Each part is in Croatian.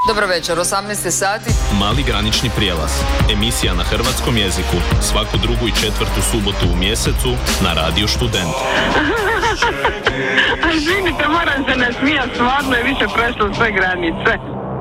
Dobro večer, 18 sati. Mali granični prijelaz. Emisija na hrvatskom jeziku. Svaku drugu i četvrtu subotu u mjesecu na Radiju Student. A izvinite, moram se nasmijati, stvarno je više prešlo sve granice.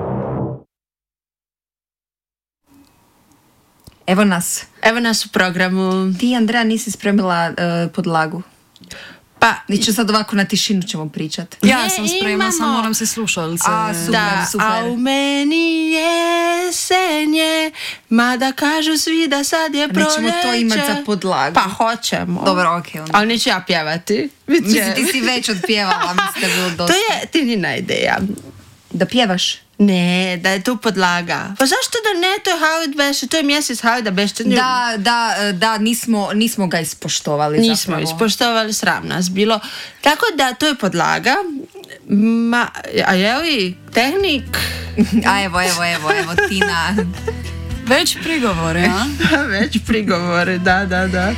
Evo nas u programu. Ti, Andreja, nisi spremila podlagu. Pa, Niče sad ovako na tišinu ćemo pričati. Ja sam spremna, sam moram se slušalice. Super. A u meni jesenje, mada kažu svi da sad je proljeće. Nećemo to imati za podlagu. Pa hoćemo. Dobro, okej. Ali neću ja pjevati. Mislim, ti si već odpjevala, mislim da je bilo dosta. To je Tinina ideja. Da pjevaš? Ne, da je tu podlaga. Pa zašto da ne, to je how it beše, to je mjesec how da beše. Da, nismo ga ispoštovali. Nismo zapravo. ispoštovali, sram nas bilo. Tako da, to je podlaga. A je li tehnik? A evo, Tina. Već prigovore, a? Već prigovori, da.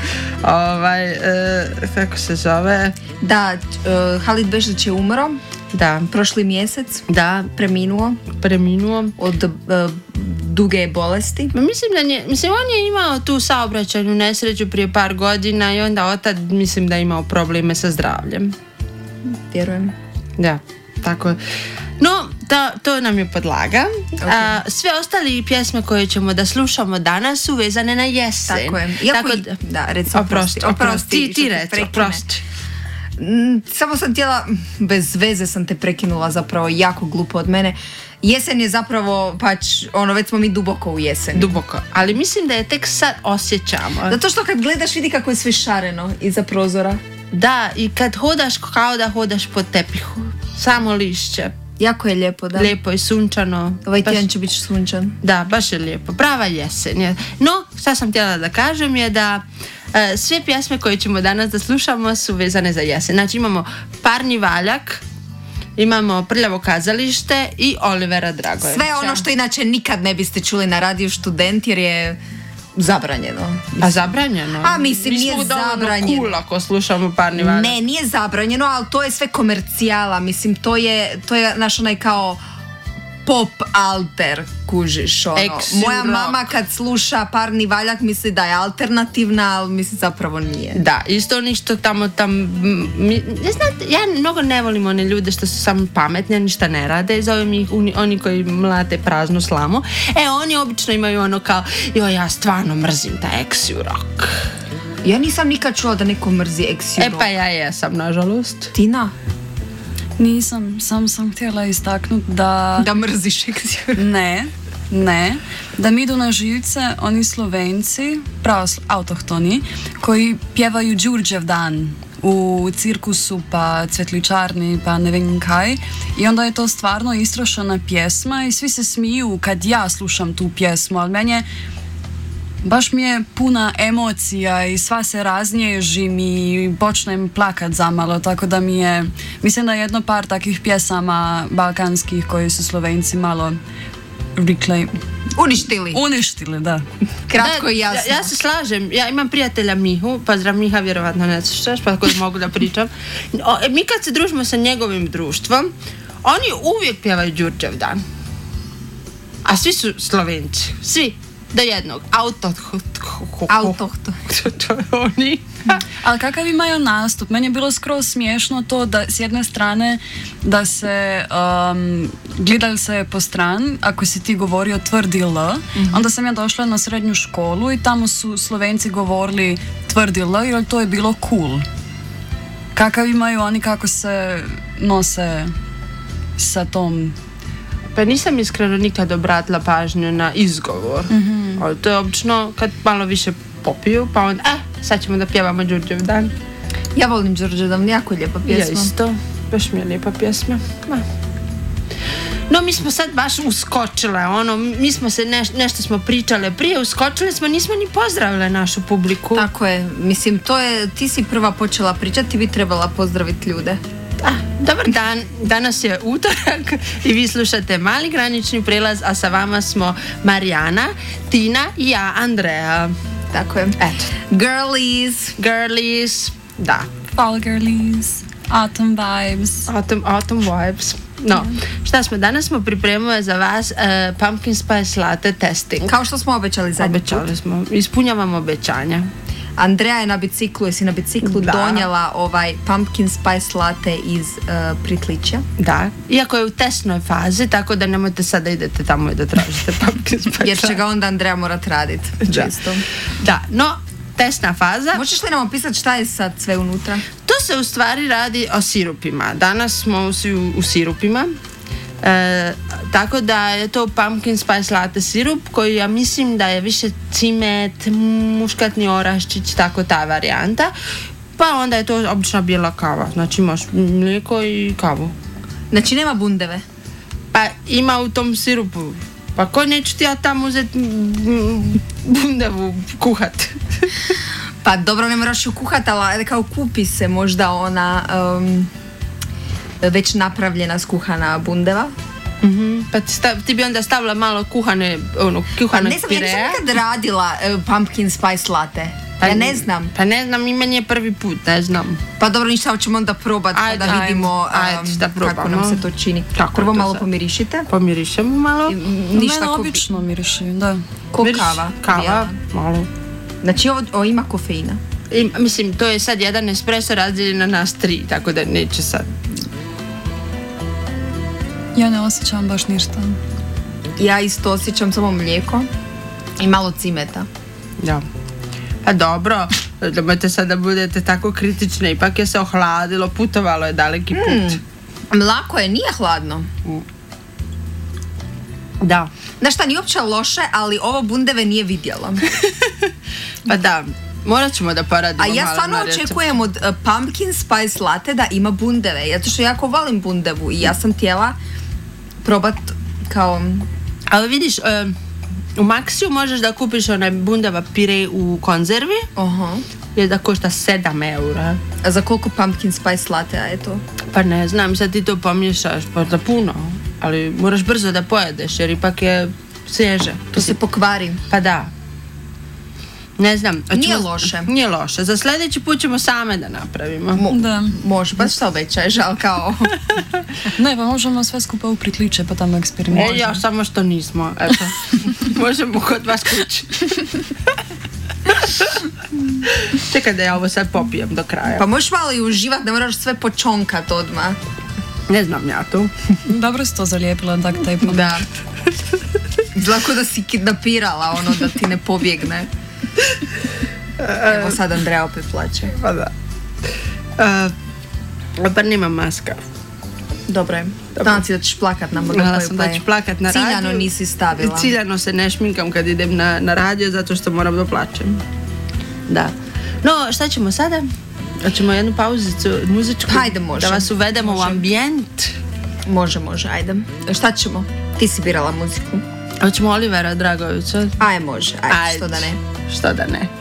Kako se zove? Da, Halid Bešić je umro. Da. Prošli mjesec. Da. Preminuo. Od duge bolesti. Mislim, on je imao tu saobraćajnu nesreću prije par godina i onda otad mislim da je imao probleme sa zdravljem. Vjerujem. Da, tako. No, to nam je podlaga. Okay. Sve ostali pjesme koje ćemo da slušamo danas su vezane na jesen. Tako je. Oprosti, ti reci, oprosti. Samo sam htjela, bez veze sam te prekinula, zapravo jako glupo od mene. Jesen je zapravo, već smo mi duboko u jesen. Duboko, ali mislim da je tek sad osjećamo. Zato što kad gledaš vidi kako je sve šareno iza prozora. Da, i kad hodaš kao da hodaš po tepihu. Samo lišće. Jako je lijepo, da. Lijepo i sunčano. Ovaj tjedan će biti sunčan. Da, baš je lijepo. Prava jesen je. No, šta sam htjela da kažem je da sve pjesme koje ćemo danas da slušamo su vezane za jesen. Znači imamo Parni valjak, imamo Prljavo kazalište i Olivera Dragojevića. Sve ono što inače nikad ne biste čuli na Radiju Student jer je zabranjeno. A zabranjeno? Mislim, nije zabranjeno. Mi smo cool ako slušamo Parni valjak. Ne, nije zabranjeno, ali to je sve komercijala. Mislim, to je naš onaj kao pop alter, kužiš, ono. Moja mama kad sluša Parni valjak misli da je alternativna, ali mislim zapravo nije. Da, isto oni što tamo ne znate, ja mnogo ne volim one ljude što su samo pametni, ništa ne rade, zovem ih oni koji mlate praznu slamu. Oni obično imaju ono kao, ja stvarno mrzim taj Exu rock. Ja nisam nikad čula da neko mrzi Exu rock. Pa ja jesam, nažalost. Tina? Nisam, sam htjela istaknuti da... Da mrziš Exu. Ne. Da mi idu na živce oni Slovenci, autohtoni, koji pjevaju Đurđev dan u cirkusu, pa cvetličarni, pa ne vem kaj. I onda je to stvarno istrošena pjesma i svi se smiju kad ja slušam tu pjesmu, ali baš mi je puna emocija i sva se raznježim i počnem plakat zamalo, tako da mislim da je jedno par takvih pjesama balkanskih koji su Slovenci malo uništili, da. Kratko i jasno. Ja se slažem, ja imam prijatelja Mihu, pozdrav Miha, vjerovatno ne slušaš, pa tako mogu da pričam. Mi kad se družimo sa njegovim društvom, oni uvijek pjevaju Đurđev dan. A svi su Slovenci, svi. Do jednog. Autohtoni. Ali kakav imaju nastup? Meni je bilo skroz smiješno to da s jedne strane da se gledali se po stran, ako si ti govorio tvrdi L, onda sam ja došla na srednju školu i tamo su Slovenci govorili tvrdi L jer to je bilo cool. Kakav imaju oni, kako se nose sa tom... Pa nisam iskreno nikad obratila pažnju na izgovor. Ali to je obično kad malo više popiju, pa onda, sad ćemo da pjevamo Đurđev dan. Ja volim Đurđev dan, jako lijepa pjesma. Ja isto, baš mi je lijepa pjesma. No, mi smo sad baš uskočile, mi smo se nešto smo pričale prije, uskočile smo, nismo ni pozdravile našu publiku. Tako je, mislim, ti si prva počela pričati, ti bi trebala pozdraviti ljude. Dobar dan, danas je utorak i vi slušate Mali granični prijelaz, a sa vama smo Marijana, Tina i ja, Andreja. Tako je. Eto. Girlies, da. Fall girlies, autumn vibes. Autumn vibes. No, šta smo? Danas smo pripremili za vas pumpkin spice latte testing. Kao što smo obećali zadnji put. Obećali smo. Ispunjavamo obećanja. Andreja je na biciklu, jesi na biciklu donijela ovaj pumpkin spice latte iz Pritličja. Da, iako je u testnoj fazi, tako da nemojte sada idete tamo i da tražite pumpkin spice latte. Jer će ga onda Andreja morat raditi. Čisto. Da, no, testna faza. Možeš li nam opisati šta je sad sve unutra? To se u stvari radi o sirupima. Danas smo u sirupima. Tako da je to pumpkin spice latte sirup koji ja mislim da je više cimet, muškatni oraščić, tako ta varijanta. Pa onda je to obična bijela kava. Znači imaš mlijeko i kavu. Znači nema bundeve? Pa ima u tom sirupu. Pa ko neću ti ja tamo uzeti bundevu kuhat? Pa dobro, ne moraš ju kuhat, ali kao kupi se možda ona već napravljena skuhana bundeva. Pa ti bi onda stavila malo kuhane pirea. Pa ne znam, ja nisam nikad radila pumpkin spice latte. Ja ne znam. Pa ne znam, i meni je prvi put, ne znam. Pa dobro, ništa, ćemo onda probati pa da vidimo kako nam se to čini. Prvo malo pomirišite. Pomirišemo malo. Mene obično miriši, da. Ko kava. Kava, malo. Znači ovo ima kofeina. Mislim, to je sad jedan espresso razdijeljen na nas 3, tako da neće sad. Ja ne osjećam baš ništa. Ja isto osjećam samo mlijeko i malo cimeta. Da. Pa dobro, nemojte sad da budete tako kritične, ipak je se ohladilo, putovalo je daleki put. Mlako je, nije hladno. Da. Znaš šta, nije uopće loše, ali ovo bundeve nije vidjela. Pa da, morat ćemo da poradimo. A ja stvarno očekujem od pumpkin spice latte da ima bundeve, zato što jako volim bundevu i ja sam htjela probat kao... Ali vidiš, u Maxiju možeš da kupiš onaj bundeva pire u konzervi. Je da košta 7 eura. A za koliko pumpkin spice latte je to? Pa ne znam, sad ti to pomiješaš, pa za puno. Ali moraš brzo da pojedeš, jer ipak je svježe. To se pokvari. Pa da. Ne znam. Nije loše. Nije loše. Za sljedeći put ćemo same da napravimo. Da. Može, pa što obećaješ, ali kao... Ne, pa možemo sve skupa u Pritliče pa tamo eksperimentirati. Ja, samo što nismo. Eto. Možemo kod vas kući. Čekaj da ja ovo sad popijem do kraja. Pa možeš malo i uživat, ne moraš sve počonkat odmah. Ne znam ja to. Dobro si to zalijepila duct tape-om. Da. Zlako da si kidnapirala ono da ti ne pobjegne. Evo sad Andreja opet plaće. Pa da. Pa nemam maska. Dobro je. Znam si da ćeš plakat na mogu. Znala sam da ću plakat na radiju. Ciljano nisi stavila. Ciljano se ne šminkam kad idem na radio zato što moram da plačem. Da. No, šta ćemo sada? Hoćemo jednu pauzicu muzičku? Hajde, može. Da vas uvedemo u ambijent? Može, ajde. Šta ćemo? Ti si birala muziku. Hoćemo Olivera Dragovića? Ajde, može. Ajde, što da ne. Što da ne.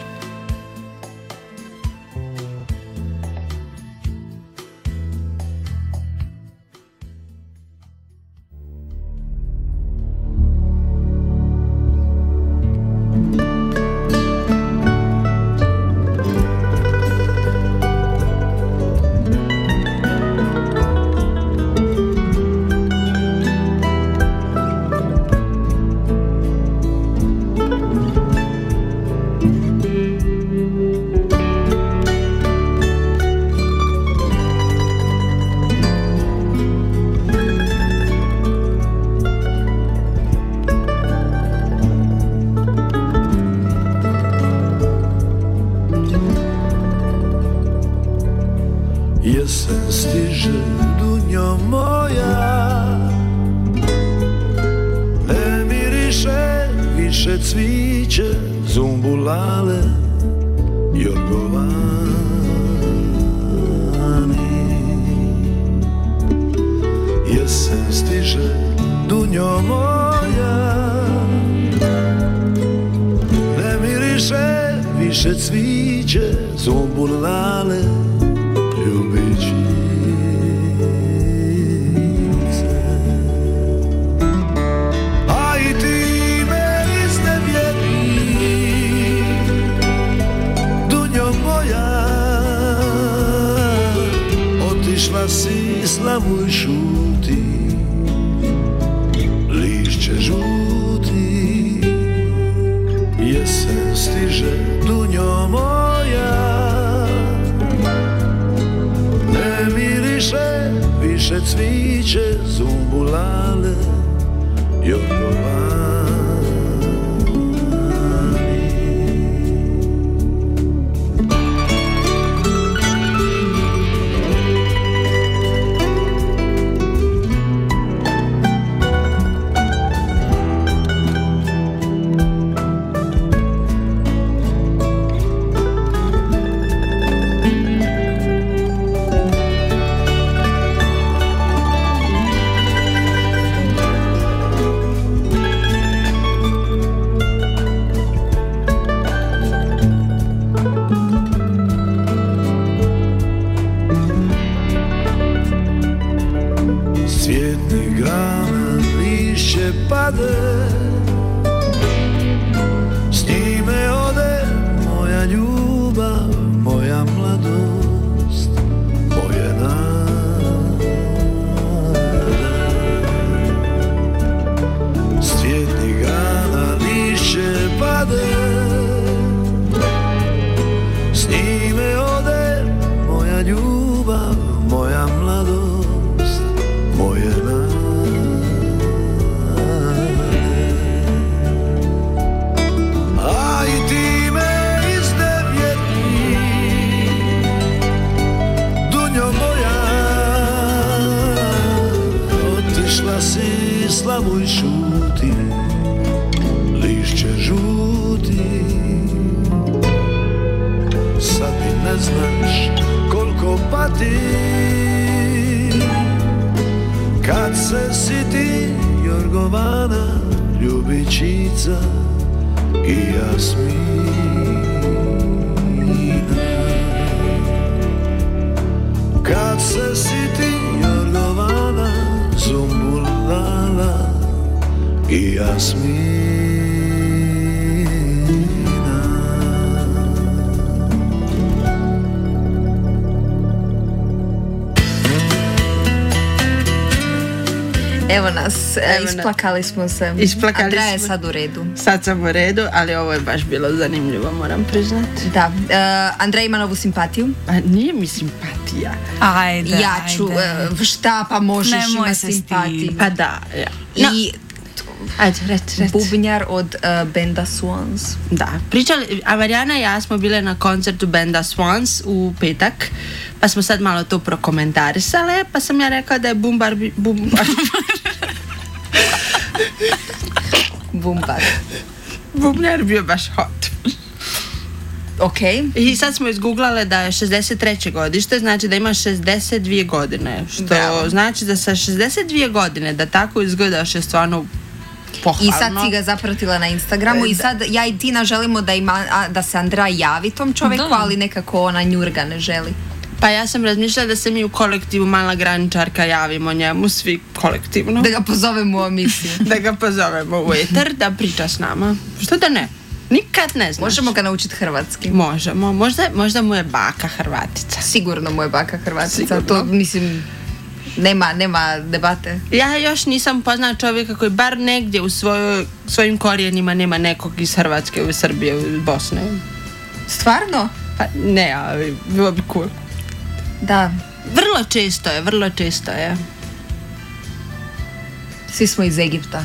Jesen stiže, dunjo moja, ne miriše više cviće, zumbulale, jorgovani. Jesen stiže, dunjo moja, ne miriše više cviće, zumbulale, ljubičice. A i ti me iznevjeri, dunjo moja, otišla si, slavuj šuti. više cviće, zumbulale, Jorgovani. S njime ode moja ljubav, moja mladost, moje nade. S cvjetnih grana lišće pade, s njime ode moja ljubav, moja mladost, moje nade. Slavuj šuti, lišće žuti, sad ti ne znaš koliko pati, kad se siti Jorgovana, ljubičica i Jasmina. Kad se siti Jorgovana, zumbulala i Jasmina. Evo nas, isplakali smo se. Andreja je sad u redu. Sad sam u redu, ali ovo je baš bilo zanimljivo, moram priznati. Da, Andreja ima novu simpatiju. A nije mi simpatija. Ajde, ja ću, šta pa možeš imati simpatiju? Pa da, ja. I ajde, reci. bubnjar od benda Swans. Da, pričali, a Marijana i ja smo bile na koncertu benda Swans u petak, pa smo sad malo to prokomentarisale, pa sam ja rekla da je Bumbar bubnjar bio baš hot. Ok. I sad smo izgooglale da je 63. godište, znači da ima 62 godine, što znači da sa 62 godine da tako izgledaš je stvarno pohvalno. I sad si ga zapratila na Instagramu i sad ja i Tina želimo da se Andreja javi tom čovjeku, ali nekako ona njurga ne želi. Pa ja sam razmišljala da se mi u kolektivu Mala graničarka javimo njemu, svi kolektivno. Da ga pozovemo u emisiju. Da ga pozovemo u eter, da priča s nama. Što da ne? Nikad ne znaš. Možemo ga naučiti hrvatski. Možemo. Možda mu je baka Hrvatica. Sigurno mu je baka Hrvatica. Sigurno. To mislim, nema debate. Ja još nisam poznala čovjeka koji bar negdje u svojim korijenima nema nekog iz Hrvatske, u Srbije, u Bosne. Stvarno? Pa ne, ali bilo bi cool. Da. Vrlo često je. Svi smo iz Egipta.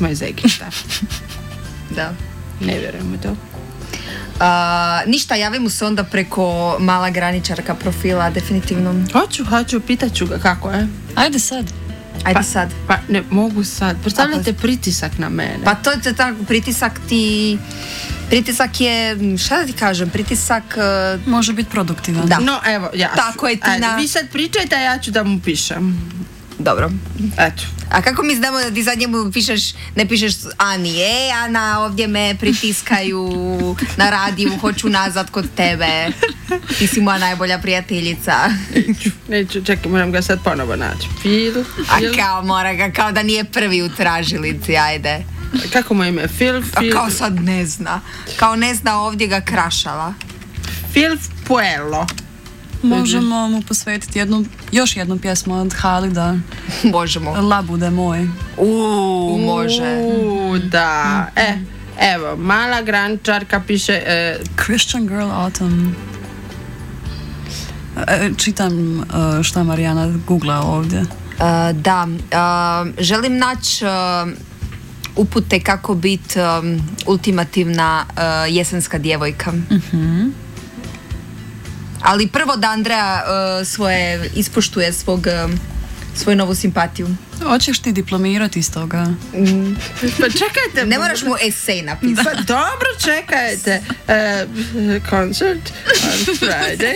Da. Ne vjerujem u to. Ništa, javi mu se onda preko Mala graničarka profila, definitivno. Hoću, pitaću ga kako je. Ajde sad. Sad. Pa ne mogu sad. Predstavljate pritisak na mene. Pa to je tako, pritisak je, šta da ti kažem, pritisak može biti produktivan. Da. No, evo, ja ću. Tako je, Tina. Ajde, vi sad pričajte, a ja ću da mu pišem. Dobro. Eto. A kako mi znamo da ti sad njemu ne pišeš Ani, Ana, ovdje me pritiskaju na radiju, hoću nazad kod tebe. Ti si moja najbolja prijateljica. Neću, čekaj, moram ga sad ponovo naći. Kao da nije prvi u tražilici, ajde. Kako mu ime? Kao sad ne zna. Kao ne zna, ovdje ga krašala. Phil Puello. Možemo mu posvetiti još jednu pjesmu od Halida. Možemo. Labude moj. Može. Da. Evo, Mala graničarka piše... Christian Girl Autumn. Čitam šta Marijana googla ovdje. Da, želim naći upute kako biti ultimativna jesenska djevojka. Ali prvo da Andreja ispoštuje svoju novu simpatiju. Hoćeš ti diplomirati iz toga? Pa čekajte. Ne moraš mu esej napisati. Pa dobro, čekajte. Koncert on Friday.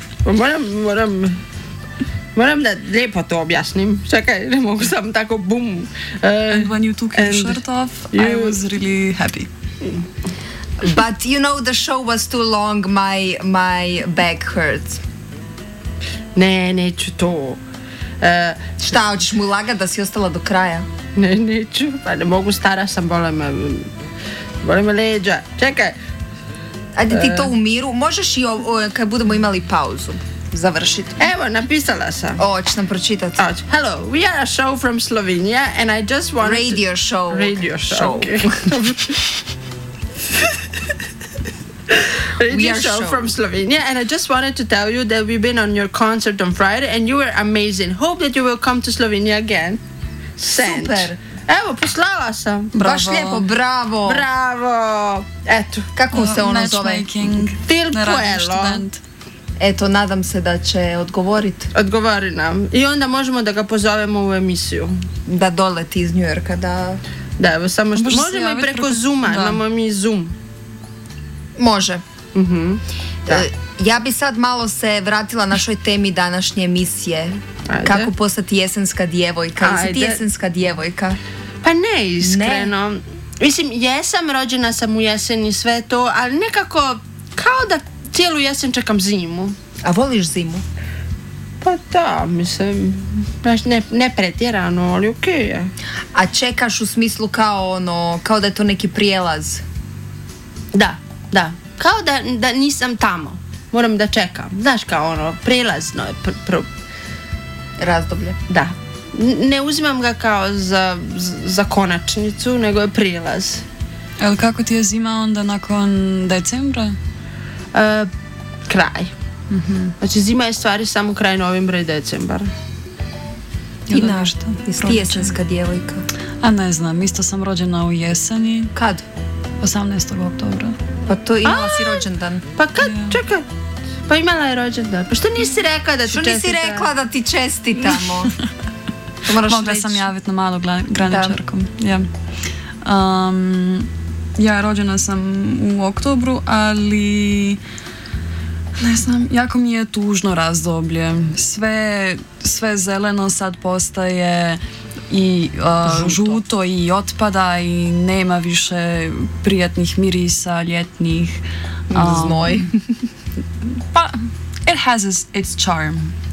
Moram da lijepo to objasnim. Čekaj, ne mogu sam tako bum. And when you took your shirt off, I was really happy. But you know, the show was too long, my back hurts. Ne, neću to. Šta, hoćeš mu lagat da si ostala do kraja? Ne, neću. Pa ne mogu, stara sam, bole me leđa. Čekaj. Ajde ti to u miru. Možeš i kad budemo imali pauzu završiti. Evo, napisala sam. Hoćeš nam pročitati? Hello, we are a show from Slovenia and I just wanted Radio show. Radio show. Okay. Radio show from Slovenia, and I just wanted to tell you that we've been on your concert on Friday and you were amazing. Hope that you will come to Slovenia again. Sent. Super. Evo, poslala sam. Bravo. Baš lijepo, bravo. Bravo. Eto. Kako se ono zove? Matchmaking. Til na Radio Puelo. Student. Eto, nadam se da će odgovoriti. Odgovori nam. I onda možemo da ga pozovemo u emisiju. Da doleti iz New Yorka, da... Da, evo, samo što... Može se Možemo i javiti preko preko- Zooma, da. imamo mi Zoom. Može. Da. Ja bi sad malo se vratila našoj temi današnje emisije. Ajde. Kako postati jesenska djevojka. Jesi ti Ajde. jesenska djevojka? Pa ne, iskreno. Mislim, jesam, rođena sam u jeseni, sve to, ali nekako kao da cijelu jesen čekam zimu. A voliš zimu? Pa da, mislim, znaš, ne pretjerano, ali okej je. A čekaš u smislu kao da je to neki prijelaz? Da. Kao da nisam tamo. Moram da čekam. Znaš, kao prijelazno je Razdoblje. da. Ne uzimam ga kao za konačnicu, nego je prilaz. Ali kako ti je zima onda nakon decembra? Kraj. Znači, zima je stvari samo kraj novembra i decembar. Ili Ina, nešto? jesi ti jesenska djevojka? A ne znam, isto sam rođena u jeseni, Kad? 18. oktobra. Pa to imala si rođendan. Pa kad? Čekaj. Pa imala je rođendan. Pa što nisi rekla da ti Što čestita? nisi rekla da ti čestitamo? To moraš Mogla reći. sam javiti na malu graničarkom. Ja. Ja rođena sam u oktobru, ali ne znam, jako mi je tužno razdoblje. Sve zeleno sad postaje i žuto i otpada i nema više prijatnih mirisa ljetnih. Znoj. Pa, it has its charm.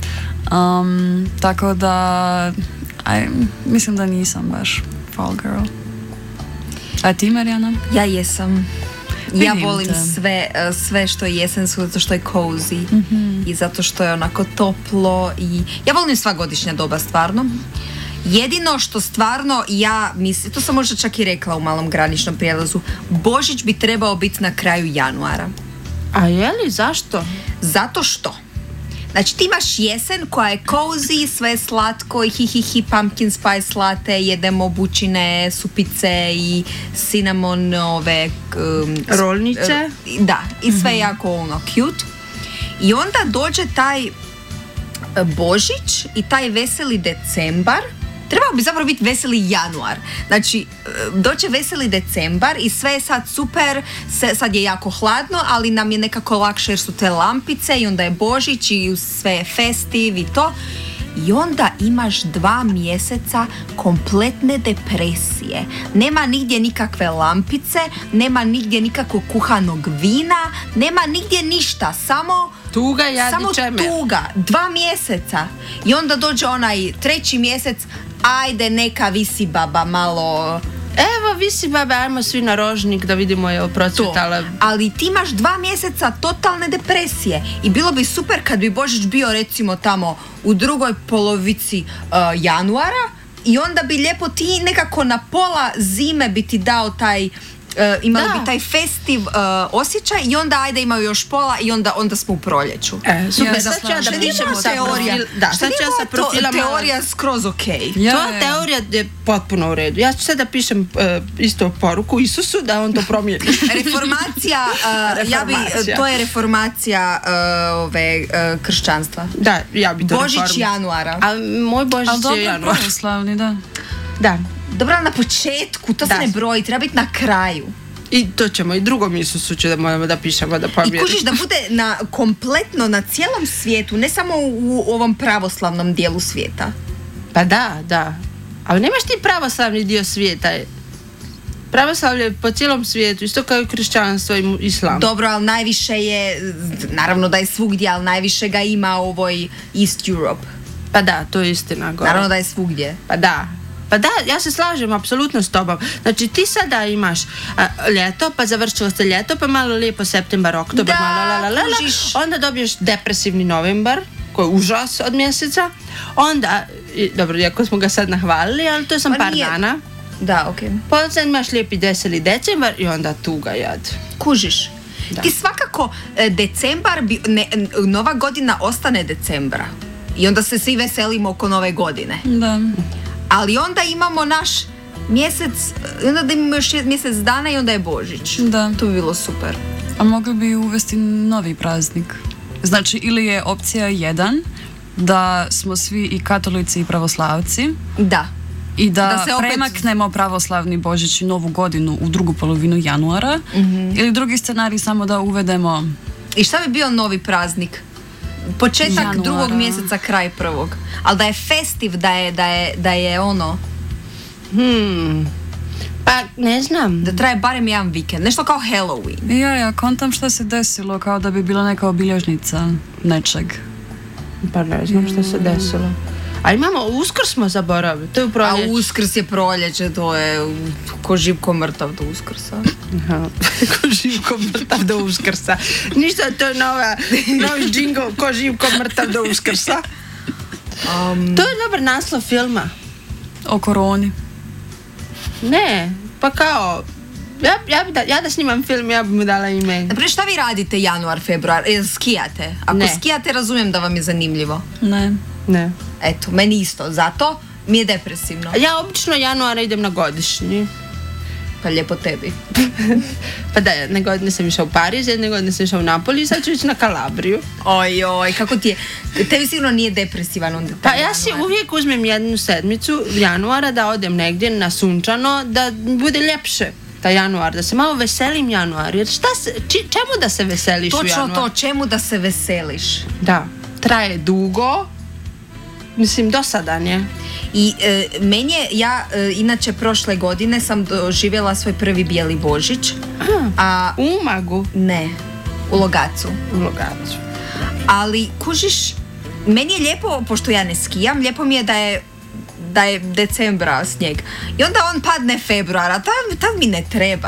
Tako da mislim da nisam baš fall girl. A ti, Marijana? Ja jesam. Ja Vidim volim te. sve što je jesensko, zato što je cozy i zato što je onako toplo i ja volim sva godišnja doba stvarno. Jedino što stvarno ja mislim, to sam možda čak i rekla u malom graničnom prijelazu, Božić bi trebao biti na kraju januara. A je li? Zašto? Zato što znači ti imaš jesen koja je cozy, sve je slatko i hi pumpkin spice latte, jedemo bučine, supice i cinnamon Rolnice? Da, i sve je jako cute. I onda dođe taj Božić i taj veseli decembar. Trebao bi zapravo biti veseli januar. Znači, doće veseli decembar i sve je sad super, sad je jako hladno, ali nam je nekako lakše jer su te lampice i onda je Božić i sve je festiv i to. I onda imaš 2 mjeseca kompletne depresije. Nema nigdje nikakve lampice, nema nigdje nikakvog kuhanog vina, nema nigdje ništa, samo Tuga, jadi, čemer. tuga, 2 mjeseca. I onda dođe onaj 3. mjesec, ajde neka visi baba malo... Evo, visi babe, ajmo svi na Rožnik da vidimo je procvjetala. Ali ti imaš 2 mjeseca totalne depresije i bilo bi super kad bi Božić bio recimo tamo u drugoj polovici januara i onda bi lijepo ti nekako na pola zime bi ti dao taj imali bi taj festiv osjećaj i onda ajde imaju još pola i onda smo u proljeću. Super, sad ću ja da pišem sa teorija. Sad ću ja sa profila teorija skroz okej. To teorija je potpuno u redu. Ja ću sad da pišem isto poruku Isusu da on to promijeni. Reformacija, to je reformacija kršćanstva. Da, ja bi to Božić januara. A moj Božić je januar. Dobro, pravoslavni, da. Da. Dobro, na početku, to se ne broji, treba biti na kraju. I to ćemo, i drugom Isusu će da moramo da pišemo, da pomjerimo. I kužiš da bude kompletno na cijelom svijetu, ne samo u ovom pravoslavnom dijelu svijeta. Pa da. Ali nemaš ti pravoslavni dio svijeta. Pravoslavlje je po cijelom svijetu, isto kao i kršćanstvo i islam. Dobro, ali najviše je, naravno da je svugdje, ali najviše ga ima u ovoj East Europe. Pa da, to je istina. Gore. Naravno da je svugdje. Pa da, ja se slažem apsolutno s tobom. Znači ti sada imaš ljeto, pa završilo se ljeto, pa malo lijepo septembar, oktobar, onda dobiješ depresivni novembar, koji je užas od mjeseca, onda, dobro, iako smo ga sad nahvalili, ali to sam par dana. Da, okej. Pa sad imaš lijepi veseli decembar i onda tuga jad. Kužiš. Da. Ti svakako decembar, nova godina ostane decembra. I onda se svi veselimo oko nove godine. Da. Ali onda imamo naš mjesec, onda da imamo još mjesec dana i onda je Božić. Da. To bi bilo super. A mogli bi uvesti novi praznik. Znači, ili je opcija 1 da smo svi i katolici i pravoslavci. Da. I da premaknemo pravoslavni Božić i Novu godinu u drugu polovinu januara. Ili drugi scenarij samo da uvedemo... I šta bi bio novi praznik? Početak januara. Drugog mjeseca, kraj prvog. Ali da je festiv, da je ono... Pa, ne znam. Da traje barem jedan vikend. Nešto kao Halloween. Ja kontam što se desilo, kao da bi bila neka obilježnica nečeg. Pa ne znam što se desilo. A imamo, Uskrs smo zaboravili, to je u proljeću. A Uskrs je proljeće, to je ko živ ko mrtav do Uskrsa. Ko živ ko mrtav do Uskrsa. Ništa, to je novi džingl, ko živ ko mrtav do Uskrsa. To je dobar naslov filma. O koroni. Ne, pa kao... Ja da snimam film, ja bi mu dala ime. Naprijed, šta vi radite januar, februar? Skijate? Ako skijate, razumijem da vam je zanimljivo. Ne. Eto, meni isto. Zato mi je depresivno. Ja obično januara idem na godišnji. Pa lijepo tebi. Pa da, jedne godine sam išao u Pariz, jedne godine sam išao u Napoli i sad ću ići na Kalabriju. Oj, kako ti je? Tebi sigurno nije depresivan onda. Pa ja si uvijek uzmem jednu sedmicu januara da odem negdje na sunčano, da bude ljepše. Januar, da se malo veselim januar, jer čemu da se veseliš u januar? Točno to, čemu da se veseliš? Da, traje dugo, mislim dosadan je. I meni je, inače prošle godine sam doživjela svoj prvi bijeli Božić. U Umagu? Ne, u Logacu. Ali, kužiš, meni je lijepo, pošto ja ne skijam, lijepo mi je da je decembra snijeg. I onda on padne februara, tad mi ne treba.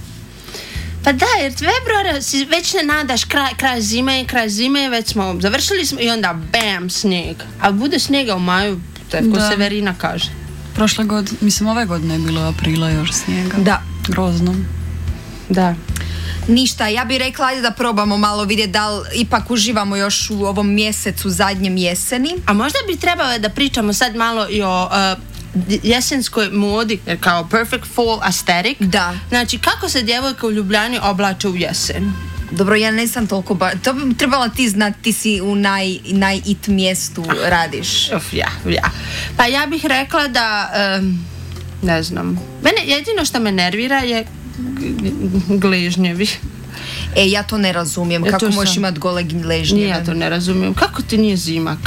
Pa da, jer februara si već ne nadaš kraj zime, već smo završili i onda bam, snijeg. A bude snijega u maju, tako Severina kaže. Prošle godine, mislim ove godine je bilo aprila još snijega. Da. Grozno. Da. Ništa, ja bih rekla ajde da probamo malo vidjeti da li ipak uživamo još u ovom mjesecu zadnjem jeseni. A možda bi trebalo da pričamo sad malo i o jesenskoj modi, jer kao perfect fall aesthetic. Da. Znači, kako se djevojka u Ljubljani oblače u jesen? Dobro, ja ne sam toliko to bi trebala ti znati, ti si u naj-it mjestu radiš. Ja. Pa ja bih rekla da, ne znam, jedino što me nervira je gležnjevi. Ja to ne razumijem. Kako možeš imati gole gležnjeve? Ja to ne razumijem. Kako ti nije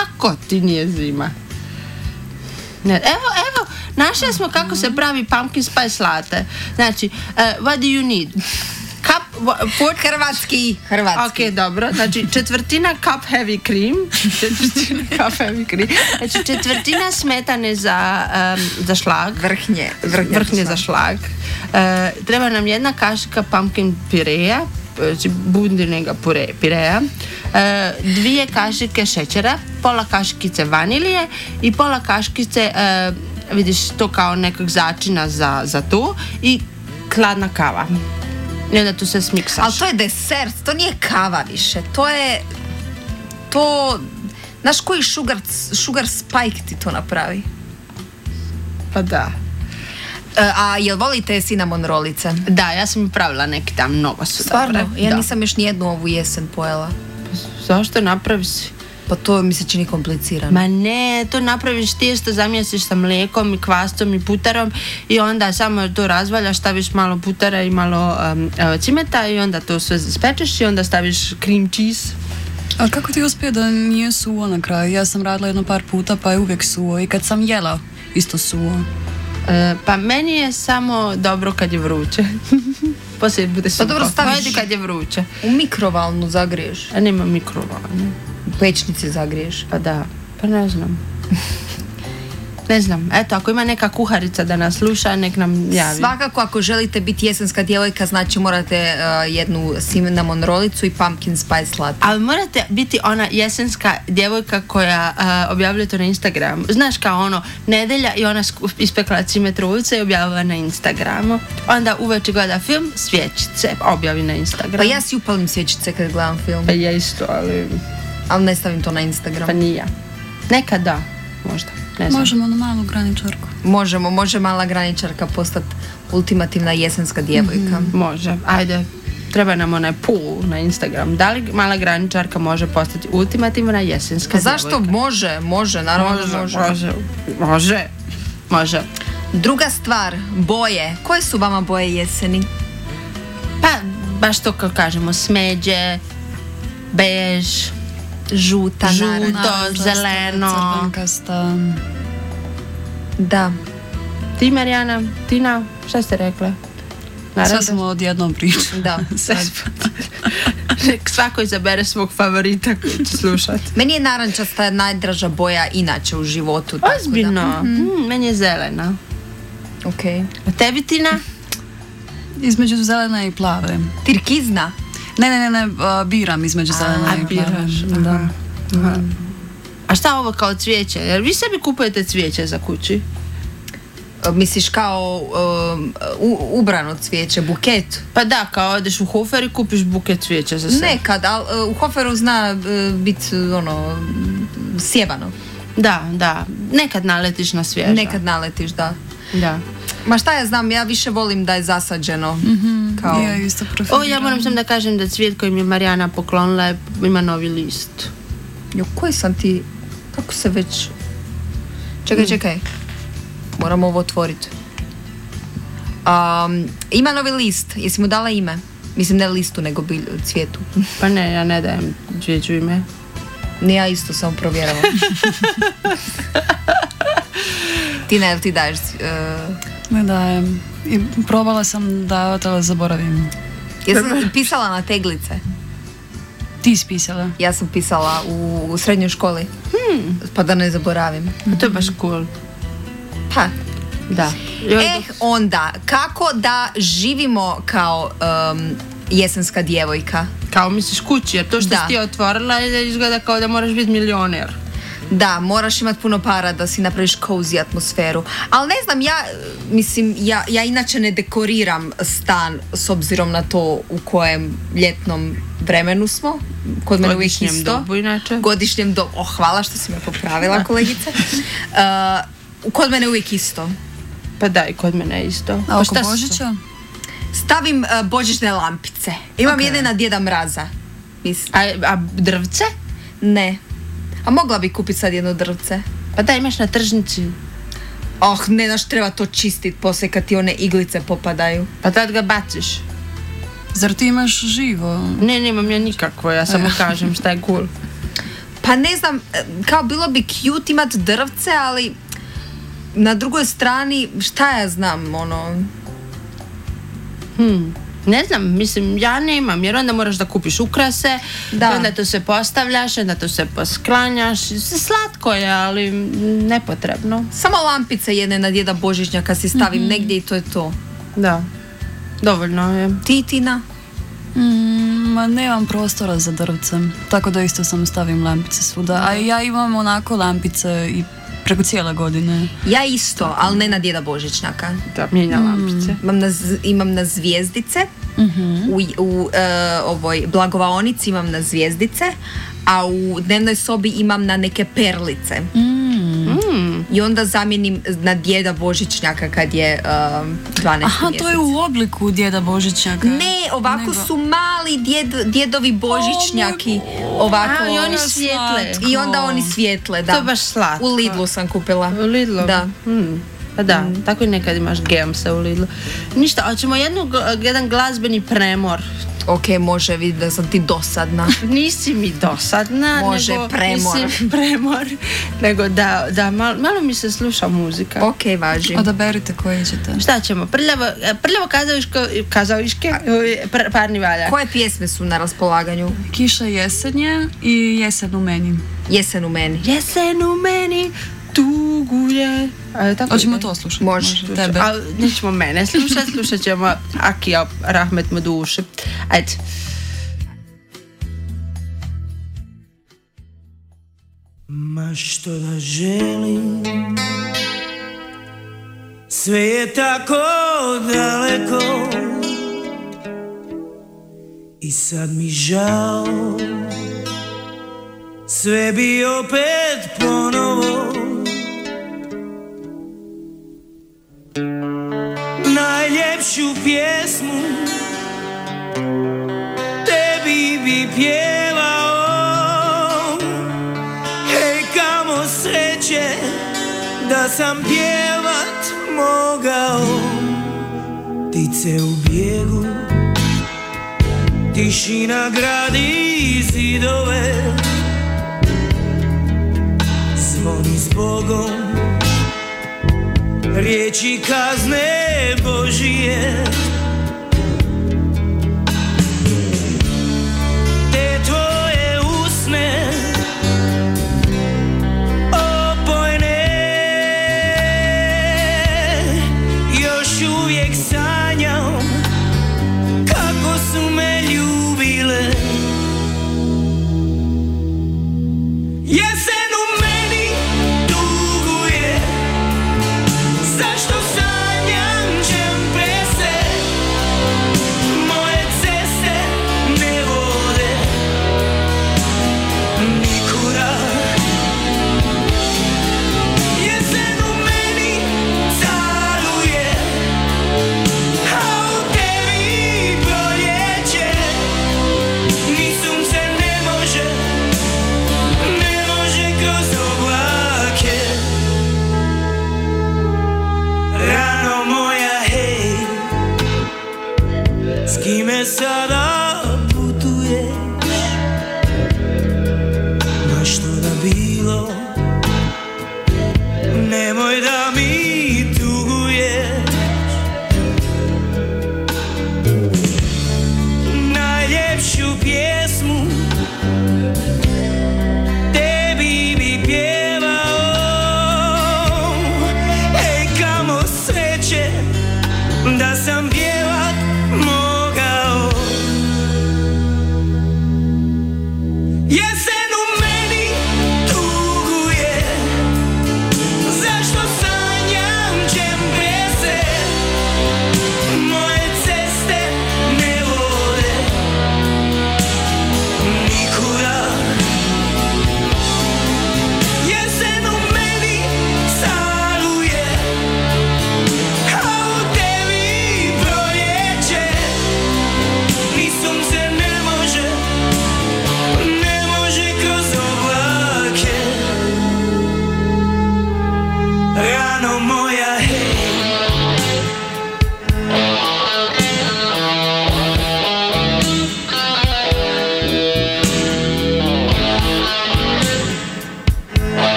zima? Ne, evo, našli smo kako se pravi pumpkin spice latte. Znači, what do you need? Hrvatski. Ok, dobro. Znači, četvrtina cup heavy cream. Znači, četvrtina smetane za šlag. Vrhnje za šlag. Treba nam jedna kašika pumpkin pireja, znači bundinega pireja, 2 kašike šećera, pola kašikice vanilije i pola kašikice, vidiš to kao nekog začina za to, i hladna kava. I onda tu sve smiksaš. Ali to je desert, to nije kava više. To znaš koji sugar spike ti to napravi? Pa da. A jel volite cinnamon rolice? Da, ja sam pravila neki tam, mnogo su Stvarno? dobre. Ja Da. nisam još nijednu ovu jesen pojela. Zašto napravi si? Pa to mi se čini komplicirano. Ma ne, to napraviš tijesto, zamijesiš sa mlijekom i kvastom i putarom i onda samo to razvaljaš, staviš malo putara i malo cimeta i onda to sve spečeš i onda staviš cream cheese. A kako ti uspije da nije suvo na kraju? Ja sam radila jedno par puta pa je uvijek suvo i kad sam jela isto suvo. Pa meni je samo dobro kad je vruće. Poslije bude suho. Pa dobro, staviš Pojedi kad je vruće. u mikrovalnu zagriješ. A nema mikrovalne. U pečnici zagriješ. Pa da, pa ne znam. Ne znam, eto, ako ima neka kuharica da nas sluša, nek nam javi. Svakako ako želite biti jesenska djevojka, znači morate jednu cinnamon rolicu i pumpkin spice latte. Ali morate biti ona jesenska djevojka koja objavljuje to na Instagramu. Znaš, kao ono, nedelja i ona ispekla cimetruvice i objavila na Instagramu. Onda uveče gleda film, svječice, objavi na Instagramu. Pa ja si upalim svječice kad gledam film, Pa ja isto, ali ne stavim to na Instagram. pa nije. Nekad da, možda, ne znam. Možemo na malu graničarku. Može mala graničarka postati ultimativna jesenska djevojka. Može, ajde. Treba nam onaj poll na Instagram. Da li mala graničarka može postati ultimativna jesenska Pa zašto? djevojka? Može, naravno Može. Druga stvar, boje. Koje su vama boje jeseni? Pa, baš to kao kažemo, smeđe, bež, Žuta, naranđa. žuto, zeleno. Crvenkasta. Da. Ti, Marijana, Tina, šta ste rekle? Sve smo odjednom pričali. Da. Nek svako izabere svog favorita koji će slušati. Meni je narančasta najdraža boja inače u životu. tako da. Ozbiljno. Meni je zelena. Ok. A tebi, Tina? Između zelene i plave. Tirkizna. Ne, biram između zelene i plave. biraš, Da. A šta ovo kao cvijeće? Jer vi sebi kupujete cvijeće za kući? Misliš kao ubrano cvijeće, buket? Pa da, kao odeš u Hofer i kupiš buket cvijeća za sebe. Nekad, ali u Hoferu zna biti sjebano. Da. Nekad naletiš na svježa. Nekad naletiš, da. Da. Ma šta ja znam, ja više volim da je zasađeno. Kao... Ja isto O, preferiram. ja moram sam da kažem da cvijet koji mi je Marijana poklonila ima novi list. Jo, koji sam ti... Kako se već... Čekaj. Moram ovo otvoriti. Ima novi list. Jesi mu dala ime? Mislim, ne listu, nego cvijetu. Pa ne, ja ne dajem cvijeću ime. Ne, ja isto sam provjerala. Tina, jel ti daješ... Ne dajem. I probala sam davati, ali zaboravim. Jesi pisala na teglice? Ti si pisala. Ja sam pisala u srednjoj školi. Pa da ne zaboravim. To je baš cool. Pa, Da. onda, kako da živimo kao jesenska djevojka? Kao misliš kući, jer to što Da. si ti otvorila izgleda kao da moraš biti milioner. Da, moraš imati puno para da si napraviš cozy atmosferu. Ali ne znam, ja inače ne dekoriram stan s obzirom na to u kojem ljetnom vremenu smo. Kod mene uvijek Godišnjem isto. dobu inače. Godišnjem dobu. Hvala što si me popravila, kolegice. Kod mene uvijek isto. Pa da, i kod mene isto. A Pa oko šta su- Božića? Stavim božićne lampice. Imam Ok. jedne na Djeda Mraza. A drvce? Ne. A mogla bi kupiti sad jedno drvce. Pa da, imaš na tržnici. Ne znaš, treba to čistiti poslije kad ti one iglice popadaju. Pa tad ga baciš. Zar ti imaš živo? Ne, nemam ja nikakvo, ja samo kažem šta je cool. Pa ne znam, kao bilo bi cute imat drvce, ali na drugoj strani, šta ja znam, Ne znam, mislim, ja nemam, jer onda moraš da kupiš ukrase, Da. onda to se postavljaš, onda to se posklanjaš. Slatko je, ali nepotrebno. samo lampice jedne na Djeda Božićnjaka si stavim negdje i to je to. Da, dovoljno je. Ti, Tina? Ma nemam prostora za drvce, tako da isto samo stavim lampice svuda. A ja imam onako lampice i preko cijele godine. Ja isto, ali ne na Djeda Božićnjaka. Da, mijenja lampice. Imam na zvijezdice, u ovoj blagovaonici imam na zvijezdice, a u dnevnoj sobi imam na neke perlice. I onda zamijenim na Djeda Božićnjaka kad je 12. Aha, mjesec. to je u obliku Djeda Božićnjaka. Ne, ovako su mali djedovi Božićnjaki. Ovako. A, i oni svijetle. I onda oni svijetle, da. To je baš slatko. U Lidlu sam kupila. U Lidlu? Da. Pa da, tako i nekad imaš gemse u Lidlu. Ništa, hoćemo jedan glazbeni premor. Ok, može, vidim da sam ti dosadna. Nisi mi dosadna, Može, nego, premor. Mislim, premor, nego da malo mi se sluša muzika. Ok, važi. Odaberite koje ćete. Šta ćemo? Prljavo kazališke, parni valjak. Koje pjesme su na raspolaganju? Kiša jesenje i Jesen u meni. Jesen u meni. Jesen u meni tuguje. Hoćemo to slušati? Može. Tebe. Ali nećemo mene slušat ćemo Akija Rahmet Maduši. Ajde. Ma što da želim, sve je tako daleko i sad mi žao, sve bi opet ponovo. Najljepšu pjesmu tebi bi pjevao. Hej, kamo sreće da sam pjevat mogao. Ptice u bijegu, tišina gradi zidove, zvoni zbogom, riječi kazne Božije. Te tvoje usne opojne, još uvijek sanjam kako su me ljubile. Jesen u meni tuguje, zašto sanjam čemprese, moje ceste ne vode nikuda. Jesen u meni caruje, a u tebi proljeće, ni sunce ne može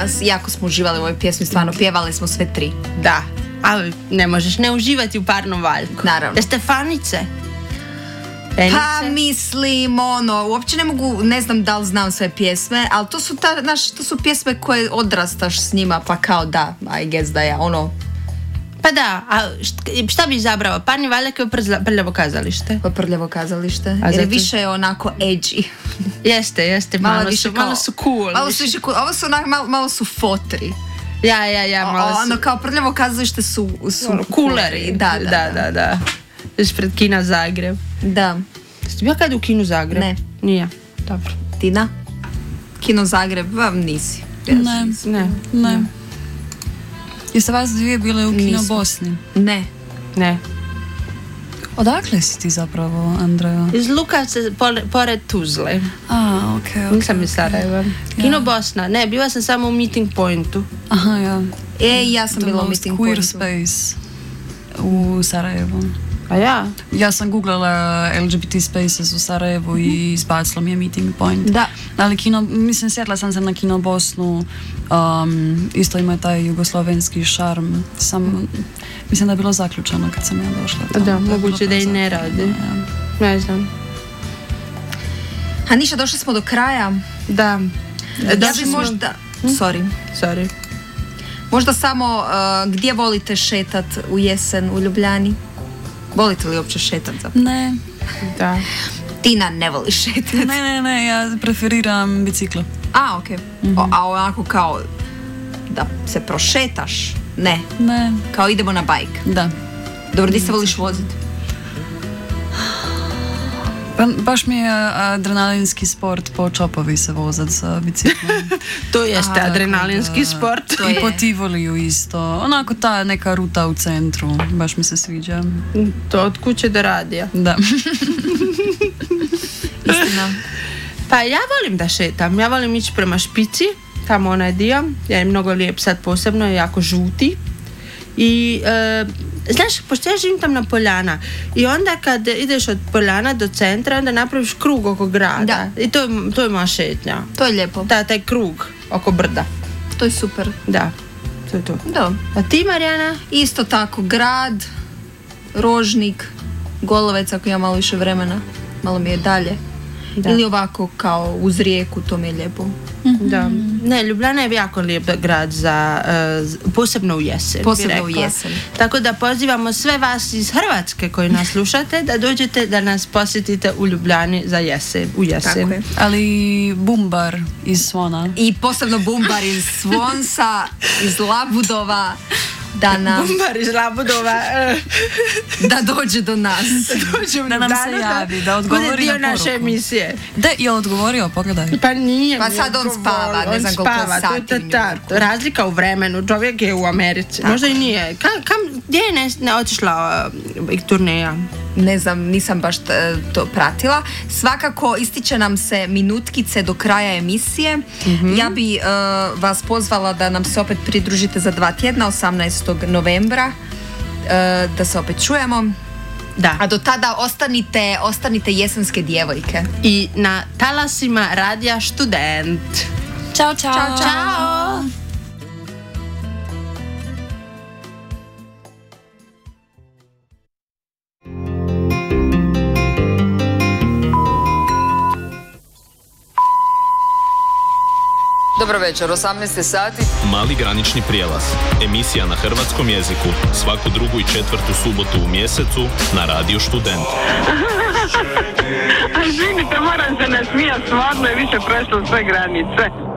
nas. Jako smo uživali u ovoj pjesmi, stvarno pjevali smo sve 3. Da, ali ne možeš ne uživati u parnom valjku. Naravno. Stefanice. Pa mislim, uopće ne mogu, ne znam da li znam sve pjesme, ali to su pjesme koje odrastaš s njima, pa kao da, I guess da je Pa da, a šta bi izabrao? Parni valjak je prljavo kazalište. Prljavo kazalište, jer je više onako edgy. Jeste, malo su cool. Malo su više cool, ovo su malo su fotri. Ja, malo su... Kao prljavo kazalište su kuleri. Da. Ispred Kina Zagreb. Da. Jeste bio kad u Kinu Zagreb? Ne. Nije, dobro. Tina? Kino Zagreb, nisi. Ne. Jeste vas dvije bile u Kino Bosni? Ne. Odakle si ti zapravo, Andreja? Iz Lukaca, pored Tuzle. Okay. Nisam iz Sarajeva. Kino Bosna, ne, bila sam samo u Meeting Pointu. Aha, ja. Ja sam bila u Meeting Pointu. Queer Space u Sarajevu. A ja? Ja sam googlala LGBT spaces u Sarajevu i izbacila mi je Meeting Point. Da. Ali sjetila sam se na Kino Bosnu, isto ima taj jugoslovenski šarm. Mislim da je bilo zaključeno kad sam ja došla tamo. Da, moguće da i ne radi. Ne znam. A ništa, došli smo do kraja. Da. Ja bi možda... Sorry. Možda samo gdje volite šetat u jesen u Ljubljani? Volite li uopće šetat zapravo? Ne. Da. Tina ne voli šetat. Ne, ja preferiram biciklo. Ok. A onako kao da se prošetaš? Ne. Kao idemo na bajk? Da. Dobro, di se voliš voziti? Baš mi je adrenalinski sport po Čopovi se vozat sa biciklom. To jeste adrenalinski sport. I po Tivoliju isto. Onako ta neka ruta u centru. Baš mi se sviđa. To od kuće do radija. Da. Istina. Pa ja volim da šetam. Ja volim ići prema Špici. Tamo onaj dio. Ja je mnogo lijep sad posebno. Je jako žuti. I znaš, pošto ja živim tam na Poljana i onda kad ideš od Poljana do centra onda napraviš krug oko grada. Da. I to je moja šetnja. To je lijepo. Da, taj krug oko brda. To je super. Da, to je to. Da. A ti, Marijana? Isto tako, grad, Rožnik, Golovec ako ima malo više vremena, malo mi je dalje. Da. Ili ovako kao uz rijeku, to mi je lijepo. Da. Ne, Ljubljana je jako lijep grad za posebno u jesen. Posebno u jesen. Tako da pozivamo sve vas iz Hrvatske koji nas slušate da dođete da nas posjetite u Ljubljani za jesen, u jesen. Tako je. Ali Bumbar iz Svona. I posebno Bumbar iz Svonsa, iz Labudova. Bumbar iz Labudova da dođe do nas. Da nam se javi, da odgovori na poruku. Bude dio naše emisije. Da, je odgovorio, pogledaj. Pa nije. Pa sad on spava, ne znam koliko sati. Razlika u vremenu, čovjek je u Americi. Možda i nije. Gdje je otišla turneja? Ne znam, nisam baš to pratila. Svakako ističe nam se minutkice do kraja emisije. Ja bi vas pozvala da nam se opet pridružite za 2 tjedna, 18. novembra, da se opet čujemo. Da. A do tada ostanite jesenske djevojke. I na talasima Radija Študent. Ćao, čao. Ćao. Dobro večer, 18 sati. Mali granični prijelaz. Emisija na hrvatskom jeziku. Svaku drugu i četvrtu subotu u mjesecu na Radiju Študent. Izvinite, moram se nasmijati, stvarno je više prešlo sve granice.